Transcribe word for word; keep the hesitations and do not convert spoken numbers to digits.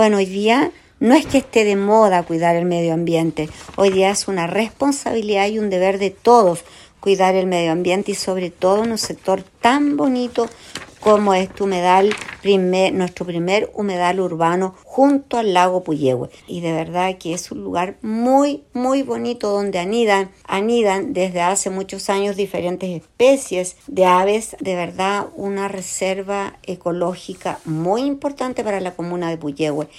Bueno, hoy día no es que esté de moda cuidar el medio ambiente, hoy día es una responsabilidad y un deber de todos cuidar el medio ambiente y sobre todo en un sector tan bonito como es tu humedal, primer, nuestro primer humedal urbano junto al lago Puyehue. Y de verdad que es un lugar muy, muy bonito donde anidan, anidan desde hace muchos años diferentes especies de aves. De verdad, una reserva ecológica muy importante para la comuna de Puyehue.